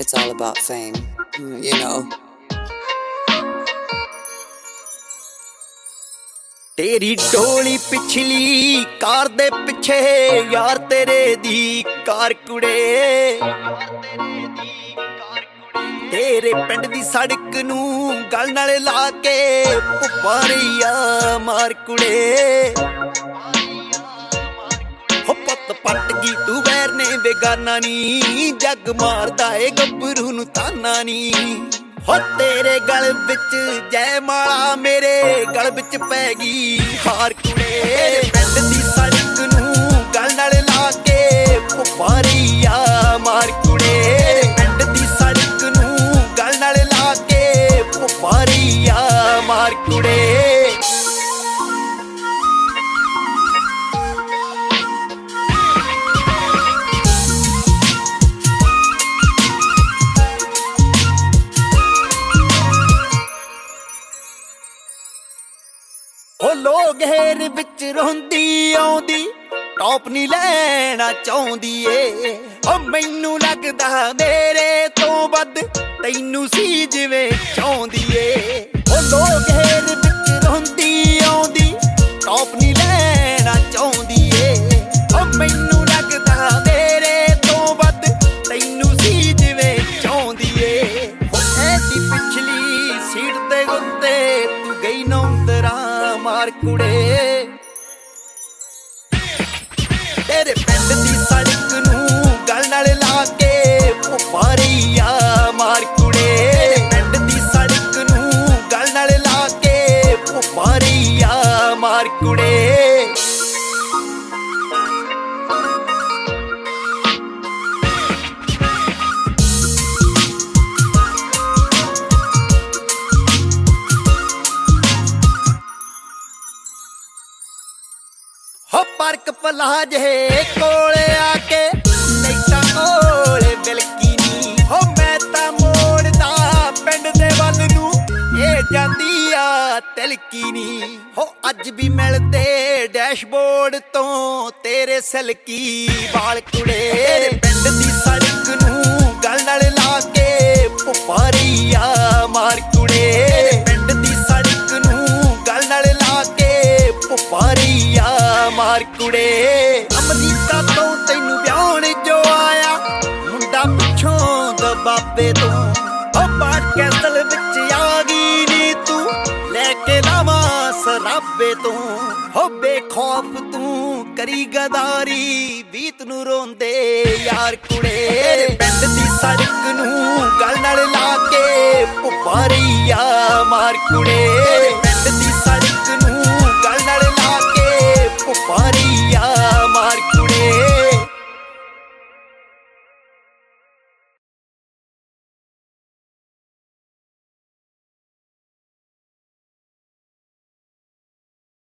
It's all about fame, you know. तेरी डोली पिछली कार दे पिछे यार तेरे दी कार कुड़े तेरे पिंड दी सड़क नू गल नाल ला के पुपारिया मार कुड़े हो पत पट गई तू वैर ने बेगाना नी जग मारदा ए गब्बरू नू ताना नी हो तेरे गल विच जयमाला मेरे गल विच पै गई हार कुड़े पिंड दी सड़क नू गल नाल ला के पुपारिया मार कुड़े पिंड दी सड़क नू गल नाल ला के पुपारिया मार कुड़े ओ लोग हेर विच रोंदी आउंदी टॉप नी लेना चाहुंदी ए ओ मैनू लगदा मेरे तो वध तैनू सी जिवें चाहुंदी ए ओ लोग हेर विच रोंदी आउंदी टॉप नी लेना चाहुंदी ए ओ मैनू लगदा मेरे तो वध तैनू सी जिवें चाहुंदी ए ओ ऐदी पिछली सीट ते गुंदे तू गई नौंदरा मार कुड़े तेरे पिंड दी सड़क नू गल नाल ला के पुपारिया मार कुड़े पिंड दी सड़क नू गल नाल ला के पुपारिया मार कुड़े हो पार्क पलाज है कोले आके लाइटां कोले बिलकी नी हो मैं तां मोड़दा पिंड दे वल नू ए जांदी आ तिलकी नी हो अज भी मिलदे डैशबोर्ड तो तेरे सलकी वाल कुड़े पिंड दी सड़क नू गल नाल ला के पुपारिया मार कुड़े पिंड दी सड़क नू गल नाल ला के पुपारिया मार कुड़े अमरीका तो तैनू ब्याहण जो आया मुंडा पिछों दबाबे तो ओ बाट कैसल विच आ गई नी तू लेके लावां सराबे तो हो बेखौफ तू करी गदारी बीत नू रोंदे यार कुड़े पिंड दी सड़क नू गल नाल ला के पुपारिया मार कुड़े